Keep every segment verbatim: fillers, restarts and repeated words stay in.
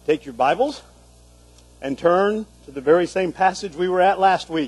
Take your Bibles and turn to the very same passage we were at last week.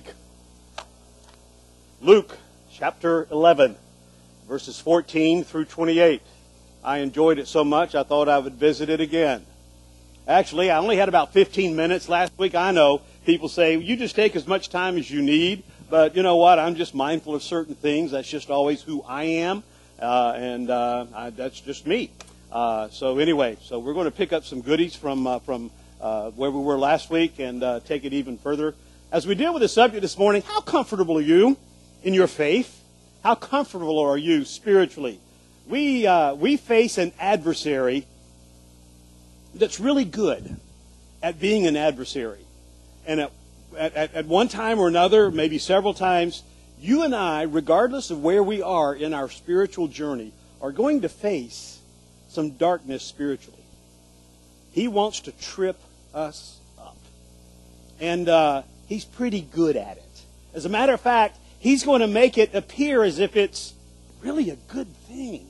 Luke chapter eleven, verses fourteen through twenty-eight. I enjoyed it so much I thought I would visit it again. Actually, I only had about fifteen minutes last week. I know people say, you just take as much time as you need. But you know what? I'm just mindful of certain things. That's just always who I am. Uh, and uh, I, that's just me. Uh, so anyway, so we're going to pick up some goodies from uh, from uh, where we were last week and uh, take it even further. As we deal with the subject this morning, how comfortable are you in your faith? How comfortable are you spiritually? We uh, we face an adversary that's really good at being an adversary. And at, at, at one time or another, maybe several times, you and I, regardless of where we are in our spiritual journey, are going to face some darkness spiritually. He wants to trip us up. And uh, he's pretty good at it. As a matter of fact, he's going to make it appear as if it's really a good thing.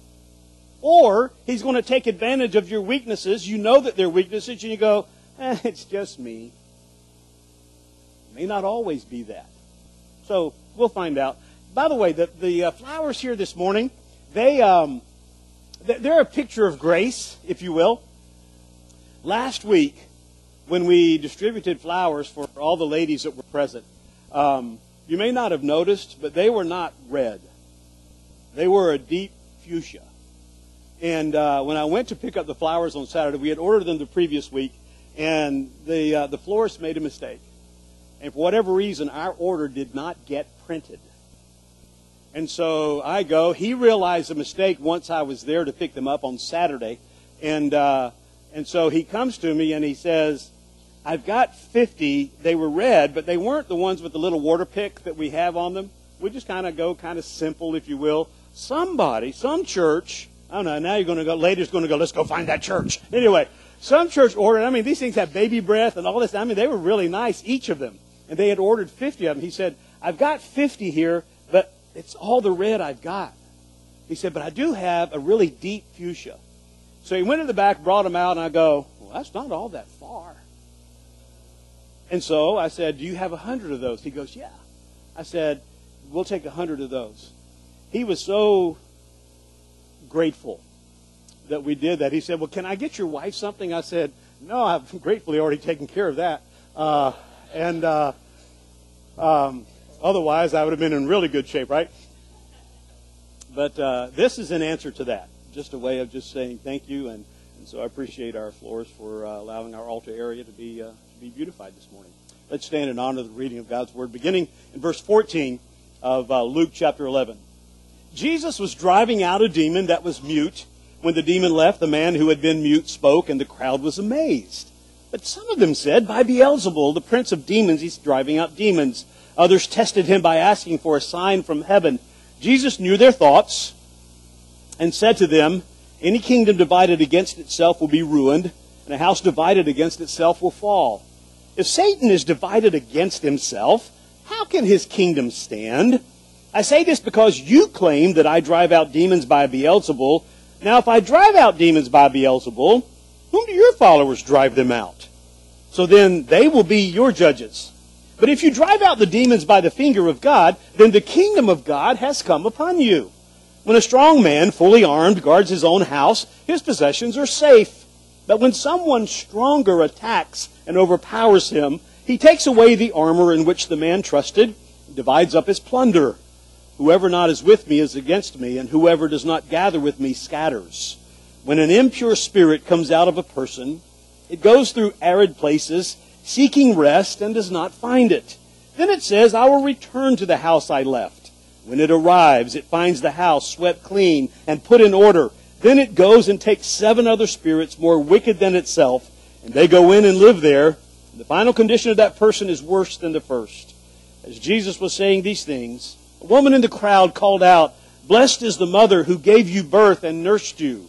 Or he's going to take advantage of your weaknesses. You know that they're weaknesses, and you go, eh, it's just me. It may not always be that. So we'll find out. By the way, the, the uh, flowers here this morning, they... Um, They're a picture of grace, if you will. Last week, when we distributed flowers for all the ladies that were present, um, you may not have noticed, but they were not red. They were a deep fuchsia. And uh, when I went to pick up the flowers on Saturday, we had ordered them the previous week, and the uh, the florist made a mistake. And for whatever reason, our order did not get printed. And so I go. He realized a mistake once I was there to pick them up on Saturday. And uh, and so he comes to me and he says, I've got fifty. They were red, but they weren't the ones with the little water pick that we have on them. We just kind of go kind of simple, if you will. Somebody, some church, I don't know, now you're going to go, later's going to go, let's go find that church. Anyway, some church ordered, I mean, these things have baby breath and all this. I mean, they were really nice, each of them. And they had ordered fifty of them. He said, I've got fifty here, but it's all the red I've got. He said, but I do have a really deep fuchsia. So he went to the back, brought them out, and I go, well, that's not all that far. And so I said, do you have a hundred of those? He goes, yeah. I said, we'll take a hundred of those. He was so grateful that we did that. He said, well, can I get your wife something? I said, no, I've gratefully already taken care of that. Uh, and... Uh, um, Otherwise, I would have been in really good shape, right? But uh, this is an answer to that. Just a way of just saying thank you. And, and so I appreciate our florists for uh, allowing our altar area to be, uh, to be beautified this morning. Let's stand in honor of the reading of God's Word, beginning in verse fourteen of uh, Luke chapter eleven. Jesus was driving out a demon that was mute. When the demon left, the man who had been mute spoke, and the crowd was amazed. But some of them said, by Beelzebul, the prince of demons, he's driving out demons. Others tested him by asking for a sign from heaven. Jesus knew their thoughts and said to them, any kingdom divided against itself will be ruined, and a house divided against itself will fall. If Satan is divided against himself, how can his kingdom stand? I say this because you claim that I drive out demons by Beelzebul. Now, if I drive out demons by Beelzebul, whom do your followers drive them out? So then they will be your judges. But if you drive out the demons by the finger of God, then the kingdom of God has come upon you. When a strong man, fully armed, guards his own house, his possessions are safe. But when someone stronger attacks and overpowers him, he takes away the armor in which the man trusted and divides up his plunder. Whoever not is with me is against me, and whoever does not gather with me scatters. When an impure spirit comes out of a person, it goes through arid places, seeking rest, and does not find it. Then it says, I will return to the house I left. When it arrives, it finds the house swept clean and put in order. Then it goes and takes seven other spirits more wicked than itself, and they go in and live there. The final condition of that person is worse than the first. As Jesus was saying these things, a woman in the crowd called out, blessed is the mother who gave you birth and nursed you.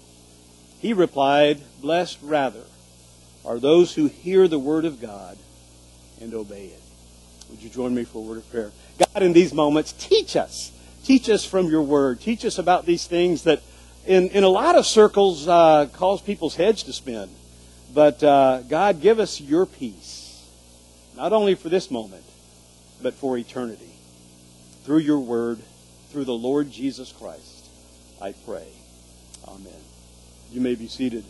He replied, blessed rather are those who hear the word of God and obey it. Would you join me for a word of prayer? God, in these moments, teach us. Teach us from your word. Teach us about these things that in, in a lot of circles uh, cause people's heads to spin. But uh, God, give us your peace, not only for this moment, but for eternity. Through your word, through the Lord Jesus Christ, I pray. Amen. You may be seated.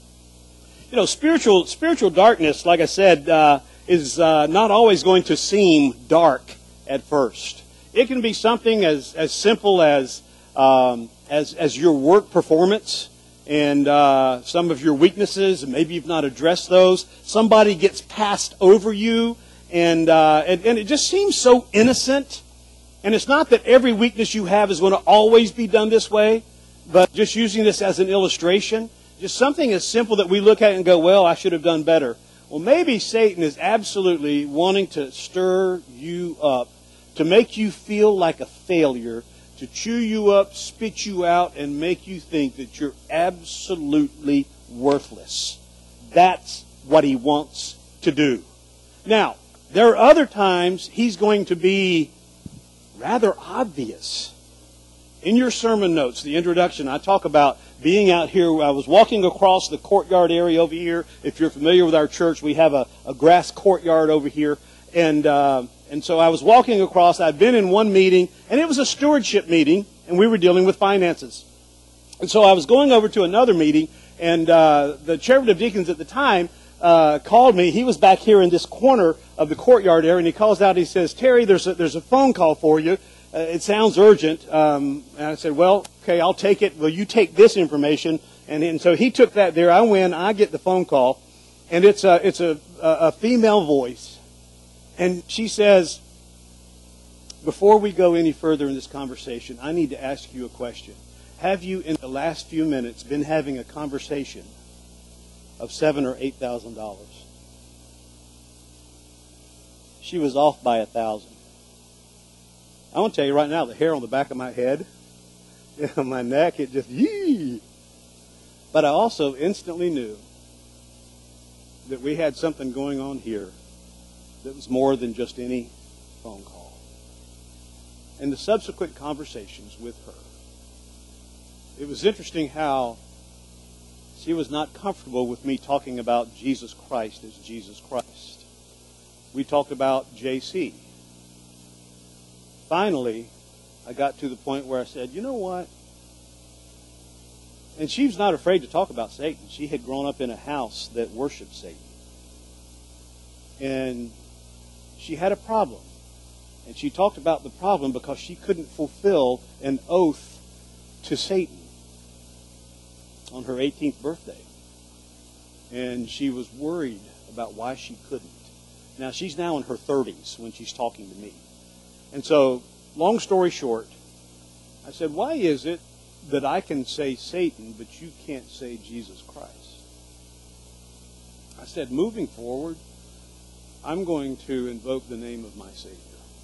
You know, spiritual spiritual darkness, like I said, uh, is uh, not always going to seem dark at first. It can be something as, as simple as, um, as as your work performance and uh, some of your weaknesses, and maybe you've not addressed those. Somebody gets passed over you, and, uh, and, and it just seems so innocent. And it's not that every weakness you have is going to always be done this way, but just using this as an illustration, just something as simple that we look at and go, well, I should have done better. Well, maybe Satan is absolutely wanting to stir you up, to make you feel like a failure, to chew you up, spit you out, and make you think that you're absolutely worthless. That's what he wants to do. Now, there are other times he's going to be rather obvious. In your sermon notes, the introduction, I talk about being out here. I was walking across the courtyard area over here. If you're familiar with our church, we have a, a grass courtyard over here. And uh, and so I was walking across. I'd been in one meeting, and it was a stewardship meeting, and we were dealing with finances. And so I was going over to another meeting, and uh, the chairman of deacons at the time uh, called me. He was back here in this corner of the courtyard area, and he calls out. He says, "Terry, there's a, there's a phone call for you. Uh, it sounds urgent." Um, and I said, "Well, okay, I'll take it. Will you take this information?" And, and so he took that there. I win. I get the phone call, and it's a it's a, a female voice. And she says, "Before we go any further in this conversation, I need to ask you a question. Have you, in the last few minutes, been having a conversation of seven or eight thousand dollars?" She was off by a thousand. I want to tell you right now, the hair on the back of my head, on my neck, it just yee. But I also instantly knew that we had something going on here that was more than just any phone call. And the subsequent conversations with her, it was interesting how she was not comfortable with me talking about Jesus Christ as Jesus Christ. We talked about J C. Finally, I got to the point where I said, you know what? And she was not afraid to talk about Satan. She had grown up in a house that worshiped Satan. And she had a problem. And she talked about the problem because she couldn't fulfill an oath to Satan on her eighteenth birthday. And she was worried about why she couldn't. Now, she's now in her thirties when she's talking to me. And so, long story short, I said, why is it that I can say Satan, but you can't say Jesus Christ? I said, moving forward, I'm going to invoke the name of my Savior.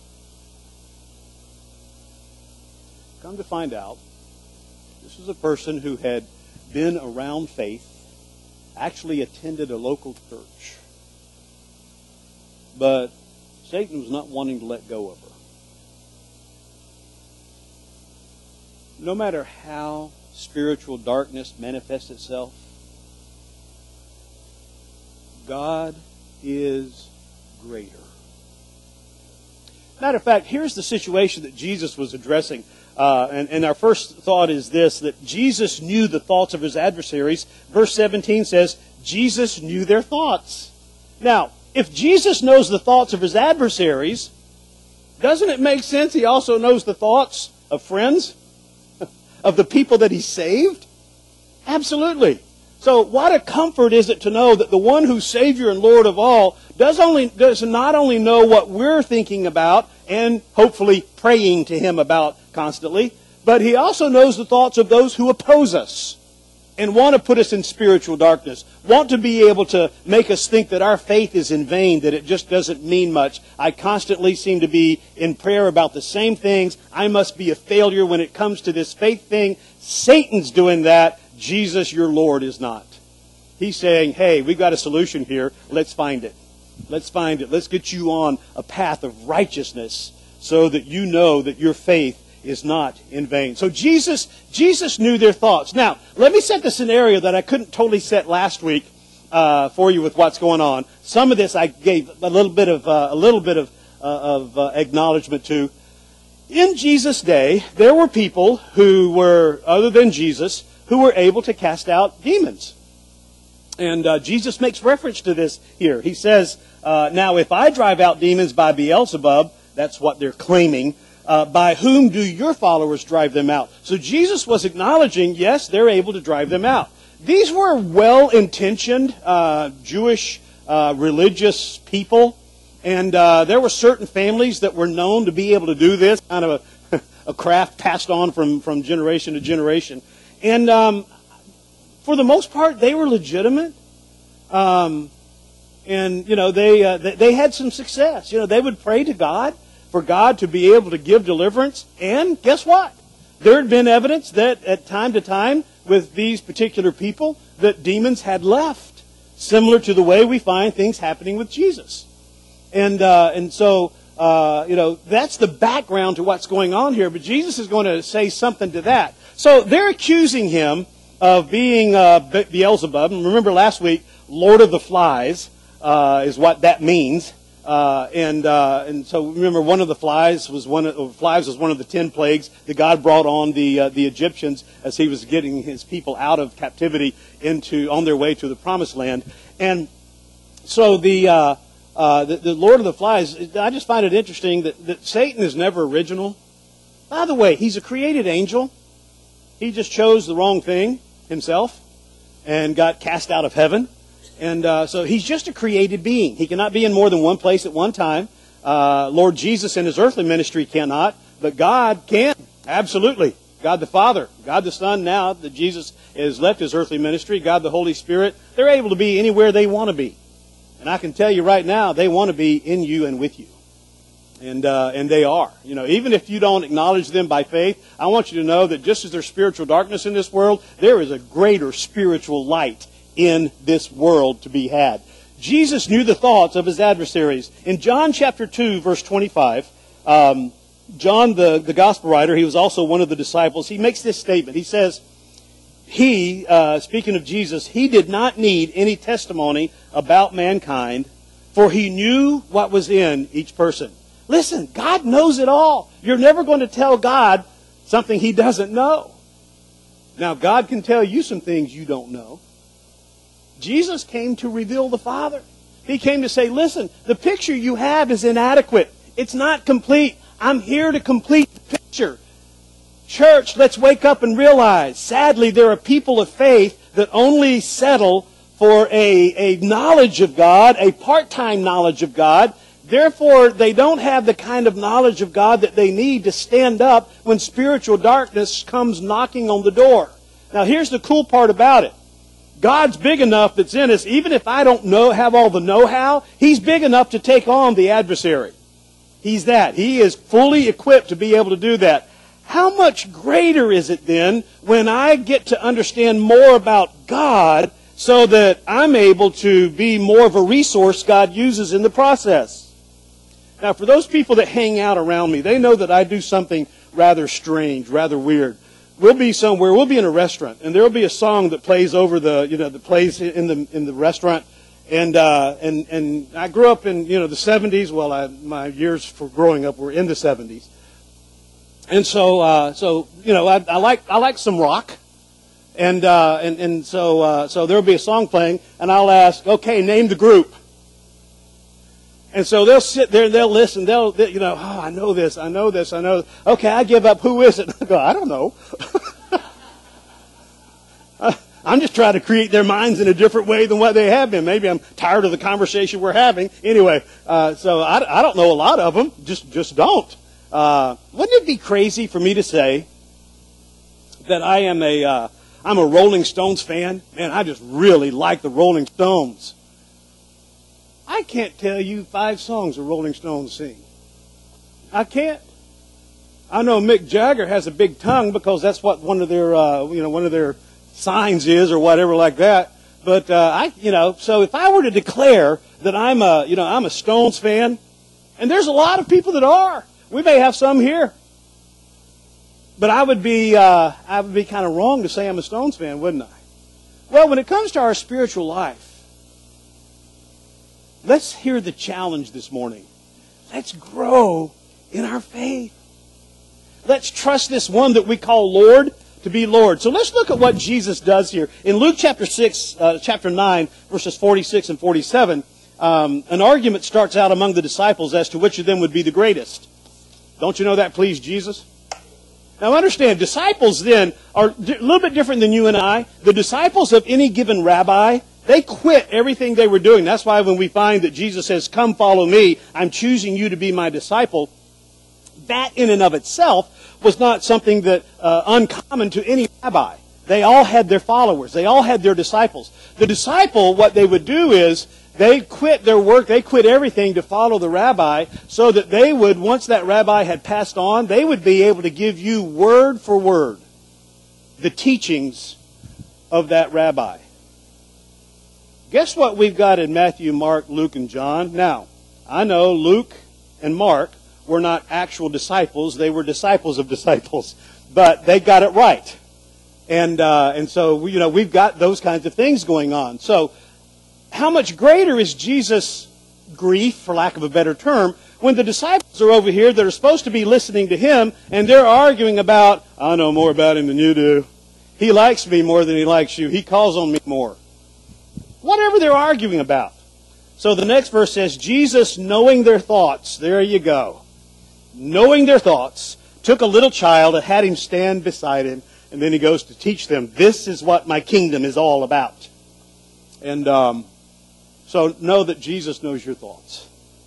Come to find out, this was a person who had been around faith, actually attended a local church, but Satan was not wanting to let go of her. No matter how spiritual darkness manifests itself, God is greater. Matter of fact, here's the situation that Jesus was addressing. Uh, and, and our first thought is this, that Jesus knew the thoughts of his adversaries. Verse seventeen says, Jesus knew their thoughts. Now, if Jesus knows the thoughts of his adversaries, doesn't it make sense he also knows the thoughts of friends? Of the people that he saved? Absolutely. So what a comfort is it to know that the one who's Savior and Lord of all does only does not only know what we're thinking about and hopefully praying to him about constantly, but he also knows the thoughts of those who oppose us and want to put us in spiritual darkness, want to be able to make us think that our faith is in vain, that it just doesn't mean much. I constantly seem to be in prayer about the same things. I must be a failure when it comes to this faith thing. Satan's doing that. Jesus, your Lord, is not. He's saying, hey, we've got a solution here. Let's find it. Let's find it. Let's get you on a path of righteousness so that you know that your faith is not in vain. So Jesus, Jesus knew their thoughts. Now, let me set the scenario that I couldn't totally set last week uh, for you with what's going on. Some of this I gave a little bit of uh, a little bit of uh, of uh, acknowledgement to. In Jesus' day, there were people who were, other than Jesus, who were able to cast out demons. And uh, Jesus makes reference to this here. He says, uh, now if I drive out demons by Beelzebub, that's what they're claiming, uh, by whom do your followers drive them out? So Jesus was acknowledging, yes, they're able to drive them out. These were well-intentioned uh, Jewish uh, religious people. And uh, there were certain families that were known to be able to do this, kind of a, a craft passed on from, from generation to generation. And um, for the most part, they were legitimate. Um, and, you know, they, uh, they they had some success. You know, they would pray to God for God to be able to give deliverance. And guess what? There had been evidence that at time to time with these particular people that demons had left, similar to the way we find things happening with Jesus. And uh, and so, uh, you know, that's the background to what's going on here. But Jesus is going to say something to that. So they're accusing him of being uh, Beelzebub. And remember last week, Lord of the Flies uh, is what that means. Uh, and uh, and so remember, one of the flies was one of, or flies was one of the ten plagues that God brought on the uh, the Egyptians as He was getting His people out of captivity into on their way to the Promised Land. And so the uh, Uh, the, the Lord of the Flies, I just find it interesting that, that Satan is never original. By the way, he's a created angel. He just chose the wrong thing himself and got cast out of heaven. And uh, so he's just a created being. He cannot be in more than one place at one time. Uh, Lord Jesus in his earthly ministry cannot, but God can. Absolutely. God the Father, God the Son, now that Jesus has left his earthly ministry, God the Holy Spirit, they're able to be anywhere they want to be. And I can tell you right now, they want to be in you and with you. And uh, and they are. You know, even if you don't acknowledge them by faith, I want you to know that just as there's spiritual darkness in this world, there is a greater spiritual light in this world to be had. Jesus knew the thoughts of his adversaries. In John chapter two, verse twenty-five, um, John, the, the gospel writer, he was also one of the disciples, he makes this statement. He says, He, uh, speaking of Jesus, he did not need any testimony about mankind, for he knew what was in each person. Listen, God knows it all. You're never going to tell God something he doesn't know. Now, God can tell you some things you don't know. Jesus came to reveal the Father. He came to say, listen, the picture you have is inadequate. It's not complete. I'm here to complete the picture. Church, let's wake up and realize, sadly, there are people of faith that only settle for a, a knowledge of God, a part-time knowledge of God. Therefore, they don't have the kind of knowledge of God that they need to stand up when spiritual darkness comes knocking on the door. Now, here's the cool part about it. God's big enough that's in us, even if I don't know, have all the know-how, He's big enough to take on the adversary. He's that. He is fully equipped to be able to do that. How much greater is it then when I get to understand more about God so that I'm able to be more of a resource God uses in the process? Now, for those people that hang out around me, they know that I do something rather strange, rather weird. We'll be somewhere, we'll be in a restaurant, and there will be a song that plays over the, you know, that plays in the in the restaurant. And uh, and and I grew up in, you know, the seventies. Well, I, my years for growing up were in the seventies. And so, uh, so you know, I, I like I like some rock, and uh, and and so uh, so there'll be a song playing, and I'll ask, okay, name the group. And so they'll sit there and they'll listen. They'll, they, you know, oh, I know this, I know this, I know. Okay, I give up. Who is it? I go, I don't know. I'm just trying to create their minds in a different way than what they have been. Maybe I'm tired of the conversation we're having. Anyway, uh, so I, I don't know a lot of them. Just just don't. Uh, wouldn't it be crazy for me to say that I am a uh, I'm a Rolling Stones fan? Man, I just really like the Rolling Stones. I can't tell you five songs the Rolling Stones sing. I can't. I know Mick Jagger has a big tongue because that's what one of their uh, you know one of their signs is or whatever like that. But uh, I you know so if I were to declare that I'm a you know I'm a Stones fan, and there's a lot of people that are. We may have some here. But I would be uh, I would be kind of wrong to say I'm a Stones fan, wouldn't I? Well, when it comes to our spiritual life, let's hear the challenge this morning. Let's grow in our faith. Let's trust this one that we call Lord to be Lord. So let's look at what Jesus does here. In Luke chapter six, uh, chapter nine, verses forty-six and forty-seven, um, an argument starts out among the disciples as to which of them would be the greatest. Don't you know that pleased Jesus? Now understand, disciples then are a little bit different than you and I. The disciples of any given rabbi, they quit everything they were doing. That's why when we find that Jesus says, come follow me, I'm choosing you to be my disciple, that in and of itself was not something that uh, uncommon to any rabbi. They all had their followers. They all had their disciples. The disciple, what they would do is they quit their work, they quit everything to follow the rabbi so that they would, once that rabbi had passed on, they would be able to give you word for word the teachings of that rabbi. Guess what we've got in Matthew, Mark, Luke, and John? Now, I know Luke and Mark were not actual disciples. They were disciples of disciples. But they got it right. And uh, and so, you know, we've got those kinds of things going on. So, how much greater is Jesus' grief, for lack of a better term, when the disciples are over here that are supposed to be listening to him, and they're arguing about, I know more about him than you do. He likes me more than he likes you. He calls on me more. Whatever they're arguing about. So the next verse says, Jesus, knowing their thoughts, there you go. Knowing their thoughts, took a little child and had him stand beside him, and then he goes to teach them, this is what my kingdom is all about. And um, so know that Jesus knows your thoughts.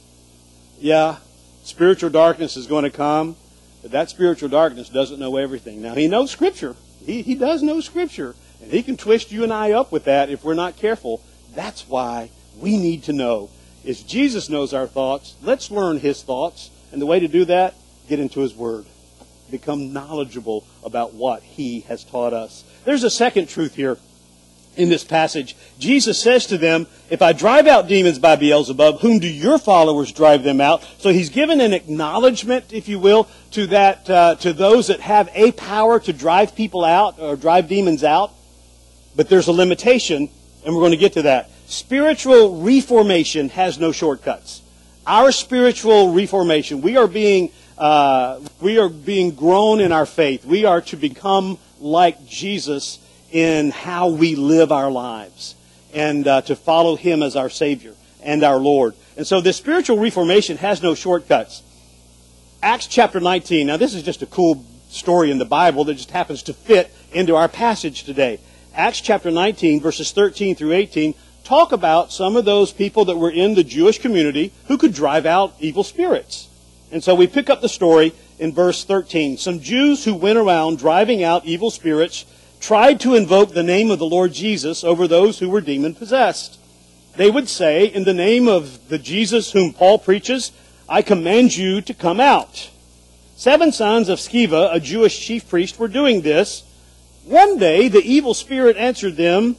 Yeah, spiritual darkness is going to come, but that spiritual darkness doesn't know everything. Now, he knows Scripture. He, he does know Scripture, and he can twist you and I up with that if we're not careful. That's why we need to know. If Jesus knows our thoughts, let's learn his thoughts. And the way to do that, get into his word. Become knowledgeable about what he has taught us. There's a second truth here in this passage. Jesus says to them, if I drive out demons by Beelzebub, whom do your followers drive them out? So he's given an acknowledgement, if you will, to that uh, to those that have a power to drive people out or drive demons out. But there's a limitation, and we're going to get to that. Spiritual reformation has no shortcuts. Our spiritual reformation, we are being uh, we are being grown in our faith. We are to become like Jesus in how we live our lives, and uh, to follow him as our Savior and our Lord. And so this spiritual reformation has no shortcuts. Acts chapter nineteen. Now this is just a cool story in the Bible that just happens to fit into our passage today. Acts chapter nineteen, verses thirteen through eighteen, talk about some of those people that were in the Jewish community who could drive out evil spirits. And so we pick up the story in verse thirteen. Some Jews who went around driving out evil spirits tried to invoke the name of the Lord Jesus over those who were demon-possessed. They would say, in the name of the Jesus whom Paul preaches, I command you to come out. Seven sons of Sceva, a Jewish chief priest, were doing this. One day the evil spirit answered them,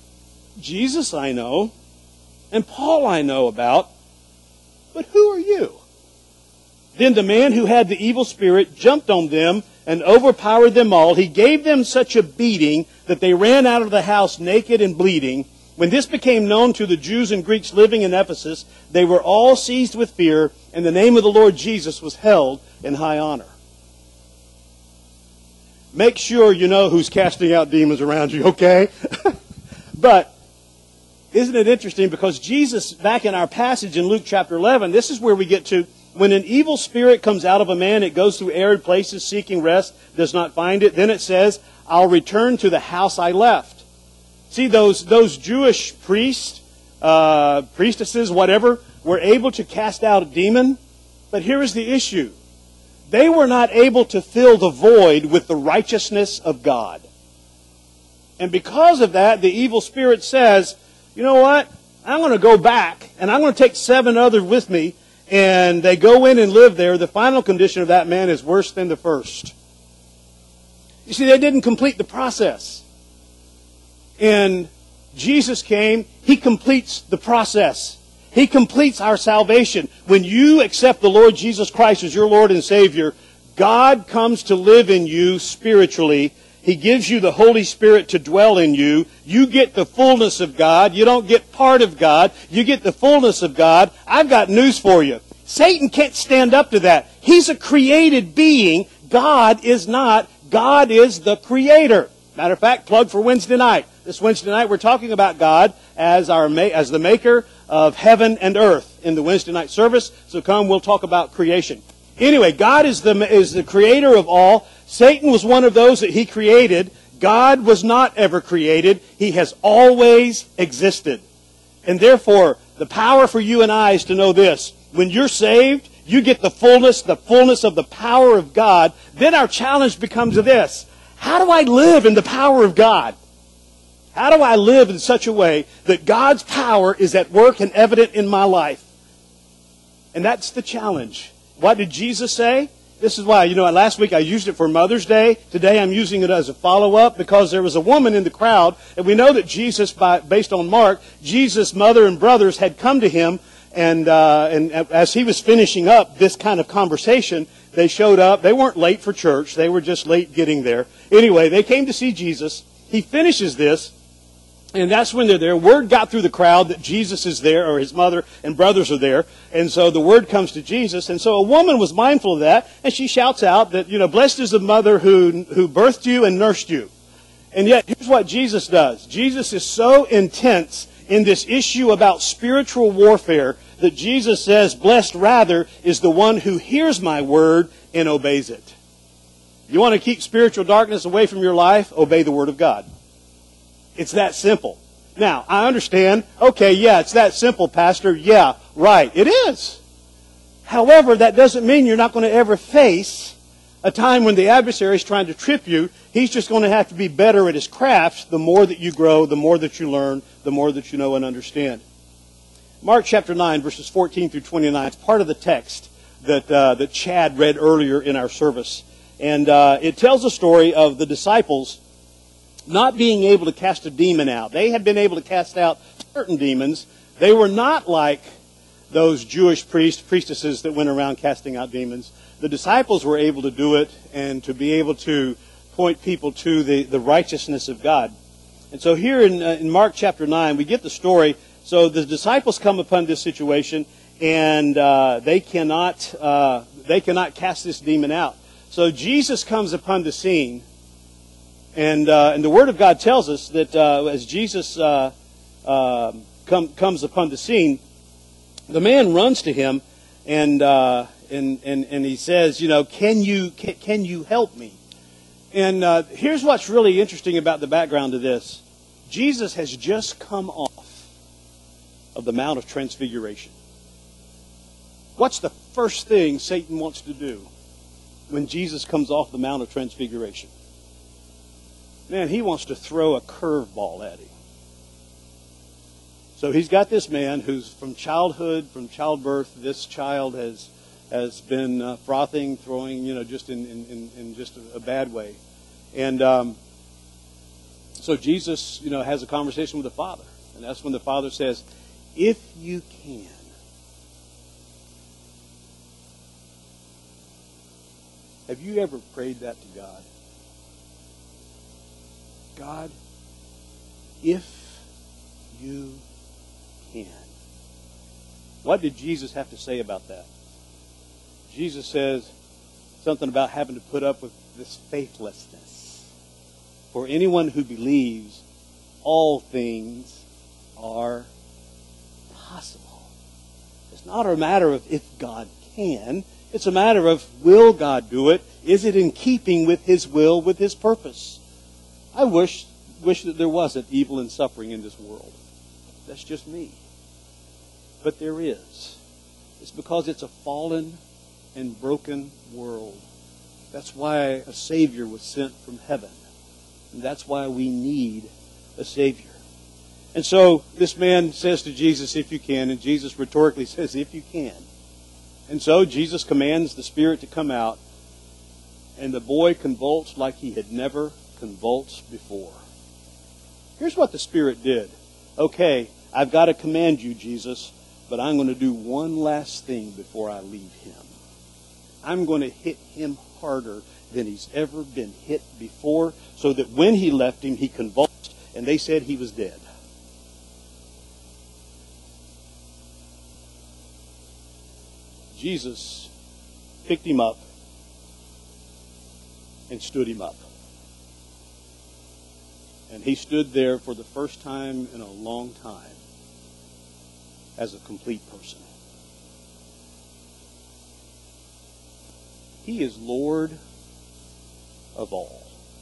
Jesus I know, and Paul I know about, but who are you? Then the man who had the evil spirit jumped on them and overpowered them all. He gave them such a beating that they ran out of the house naked and bleeding. When this became known to the Jews and Greeks living in Ephesus, they were all seized with fear, and the name of the Lord Jesus was held in high honor. Make sure you know who's casting out demons around you, okay? But isn't it interesting? Because Jesus, back in our passage in Luke chapter eleven, this is where we get to, when an evil spirit comes out of a man, it goes through arid places seeking rest, does not find it. Then it says, I'll return to the house I left. See, those, those Jewish priests, uh, priestesses, whatever, were able to cast out a demon. But here is the issue. They were not able to fill the void with the righteousness of God. And because of that, the evil spirit says, you know what? I'm going to go back, and I'm going to take seven others with me, and they go in and live there. The final condition of that man is worse than the first. You see, they didn't complete the process. And Jesus came, he completes the process. He completes our salvation. When you accept the Lord Jesus Christ as your Lord and Savior, God comes to live in you spiritually. He gives you the Holy Spirit to dwell in you. You get the fullness of God. You don't get part of God. You get the fullness of God. I've got news for you. Satan can't stand up to that. He's a created being. God is not. God is the Creator. Matter of fact, plug for Wednesday night. This Wednesday night we're talking about God as our as the maker of heaven and earth in the Wednesday night service. So come, we'll talk about creation. Anyway, God is the is the creator of all. Satan was one of those that he created. God was not ever created. He has always existed. And therefore, the power for you and I is to know this. When you're saved, you get the fullness, the fullness of the power of God. Then our challenge becomes this. How do I live in the power of God? How do I live in such a way that God's power is at work and evident in my life? And that's the challenge. What did Jesus say? This is why, you know, last week I used it for Mother's Day. Today I'm using it as a follow-up because there was a woman in the crowd, and we know that Jesus, by, based on Mark, Jesus' mother and brothers had come to him, and, uh, and as he was finishing up this kind of conversation, they showed up. They weren't late for church. They were just late getting there. Anyway, they came to see Jesus. He finishes this. And that's when they're there. Word got through the crowd that Jesus is there, or his mother and brothers are there. And so the word comes to Jesus. And so a woman was mindful of that, and she shouts out that, you know, blessed is the mother who, who birthed you and nursed you. And yet, here's what Jesus does. Jesus is so intense in this issue about spiritual warfare that Jesus says, blessed rather is the one who hears my word and obeys it. You want to keep spiritual darkness away from your life? Obey the word of God. It's that simple. Now, I understand, okay, yeah, it's that simple, Pastor. Yeah, right, it is. However, that doesn't mean you're not going to ever face a time when the adversary is trying to trip you. He's just going to have to be better at his craft the more that you grow, the more that you learn, the more that you know and understand. Mark chapter nine, verses fourteen through twenty-nine, it's part of the text that, uh, that Chad read earlier in our service. And uh, it tells a story of the disciples not being able to cast a demon out. They had been able to cast out certain demons. They were not like those Jewish priests, priestesses that went around casting out demons. The disciples were able to do it and to be able to point people to the, the righteousness of God. And so here in, uh, in Mark chapter nine, we get the story. So the disciples come upon this situation, and uh, they cannot uh, they cannot cast this demon out. So Jesus comes upon the scene. And, uh, and the Word of God tells us that uh, as Jesus uh, uh, come, comes upon the scene, the man runs to him and, uh, and, and, and he says, you know, can you, can, can you help me? And uh, here's what's really interesting about the background of this. Jesus has just come off of the Mount of Transfiguration. What's the first thing Satan wants to do when Jesus comes off the Mount of Transfiguration? Man, he wants to throw a curveball at him. So he's got this man who's from childhood, from childbirth, this child has has been uh, frothing, throwing, you know, just in, in, in just a, a bad way. And um, so Jesus, you know, has a conversation with the Father. And that's when the Father says, if you can. Have you ever prayed that to God? God, if you can. What did Jesus have to say about that? Jesus says something about having to put up with this faithlessness. For anyone who believes, all things are possible. It's not a matter of if God can. It's a matter of will God do it? Is it in keeping with His will, with His purpose? I wish wish that there wasn't evil and suffering in this world. That's just me. But there is. It's because it's a fallen and broken world. That's why a Savior was sent from heaven. And that's why we need a Savior. And so this man says to Jesus, if you can, and Jesus rhetorically says, if you can. And so Jesus commands the spirit to come out, and the boy convulsed like he had never convulsed before. Here's what the Spirit did. Okay, I've got to command you, Jesus, but I'm going to do one last thing before I leave him. I'm going to hit him harder than he's ever been hit before, so that when he left him, he convulsed, and they said he was dead. Jesus picked him up and stood him up. And he stood there for the first time in a long time as a complete person. He is Lord of all.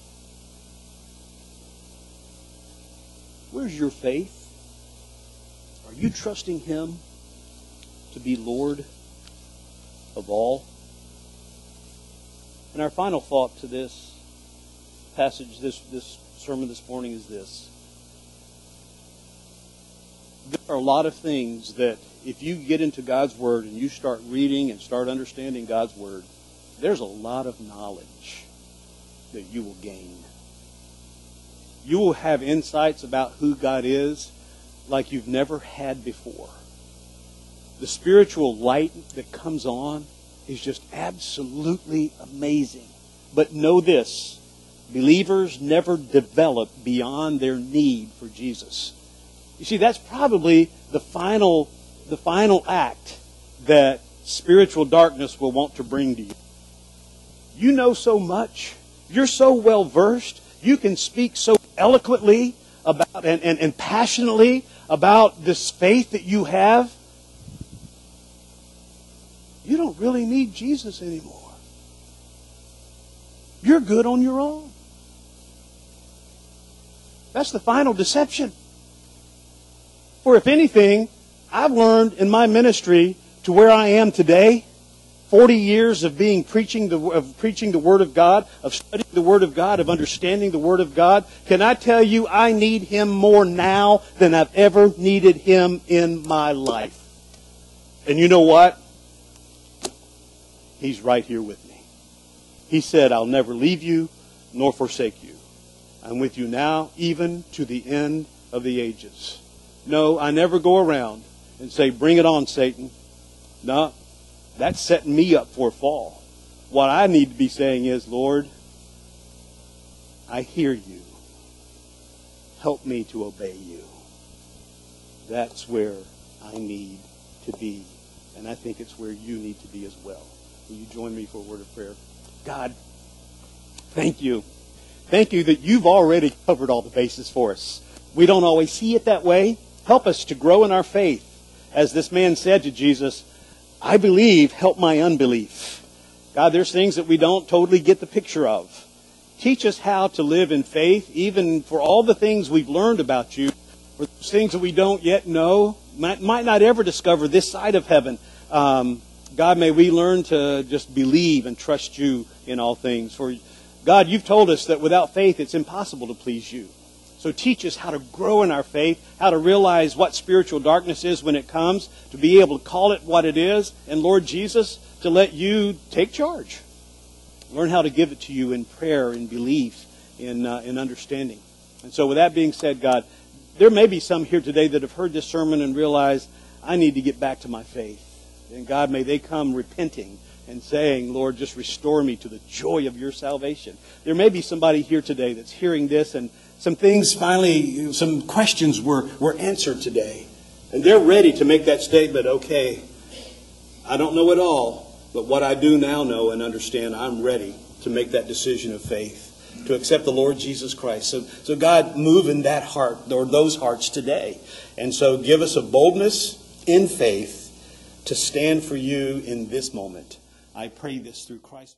Where's your faith? Are you trusting Him to be Lord of all? And our final thought to this passage, this, this sermon this morning is this. There are a lot of things that if you get into God's Word and you start reading and start understanding God's Word, there's a lot of knowledge that you will gain. You will have insights about who God is like you've never had before. The spiritual light that comes on is just absolutely amazing. But know this, believers never develop beyond their need for Jesus. You see, that's probably the final, the final act that spiritual darkness will want to bring to you. You know so much. You're so well versed. You can speak so eloquently about and, and, and passionately about this faith that you have. You don't really need Jesus anymore. You're good on your own. That's the final deception. For if anything, I've learned in my ministry to where I am today, forty years of being preaching the of preaching the Word of God, of studying the Word of God, of understanding the Word of God. Can I tell you, I need Him more now than I've ever needed Him in my life. And you know what? He's right here with me. He said, I'll never leave you nor forsake you. I'm with you now, even to the end of the ages. No, I never go around and say, bring it on, Satan. No, that's setting me up for a fall. What I need to be saying is, Lord, I hear you. Help me to obey you. That's where I need to be. And I think it's where you need to be as well. Will you join me for a word of prayer? God, thank you. Thank you that you've already covered all the bases for us. We don't always see it that way. Help us to grow in our faith. As this man said to Jesus, I believe, help my unbelief. God, there's things that we don't totally get the picture of. Teach us how to live in faith, even for all the things we've learned about you, for those things that we don't yet know, might, might not ever discover this side of heaven. Um, God, may we learn to just believe and trust you in all things. For God, you've told us that without faith it's impossible to please you. So teach us how to grow in our faith, how to realize what spiritual darkness is when it comes, to be able to call it what it is, and Lord Jesus, to let you take charge. Learn how to give it to you in prayer, in belief, in, uh, in understanding. And so with that being said, God, there may be some here today that have heard this sermon and realize, I need to get back to my faith. And God, may they come repenting and saying, Lord, just restore me to the joy of your salvation. There may be somebody here today that's hearing this and some things finally, some questions were, were answered today. And they're ready to make that statement, okay, I don't know it all, but what I do now know and understand, I'm ready to make that decision of faith, to accept the Lord Jesus Christ. So, so God, move in that heart, or those hearts today. And so give us a boldness in faith to stand for you in this moment. I pray this through Christ.